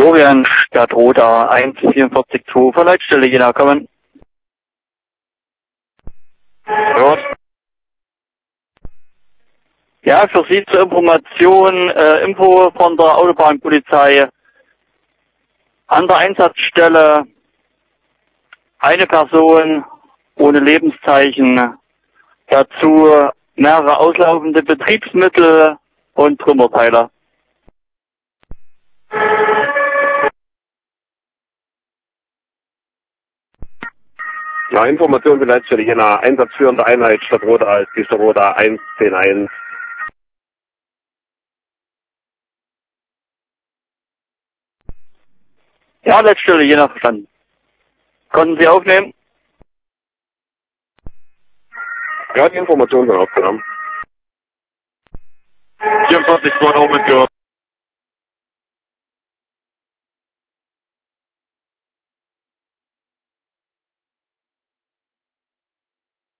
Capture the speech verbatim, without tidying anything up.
Florian, Stadtroda eins vier vier zwei, von Leitstelle Jena, kommen. Ja. Ja, für Sie zur Information, äh, Info von der Autobahnpolizei. An der Einsatzstelle eine Person ohne Lebenszeichen, dazu mehrere auslaufende Betriebsmittel und Trümmerteile. Ja, Information für Leitstelle Jena, einsatzführende Einheit Stadtroda als die Stadtroda eins zehn eins. Ja, Leitstelle Jena, verstanden. Konnten Sie aufnehmen? Ja, die Informationen sind aufgenommen. vierundzwanzig zwei mit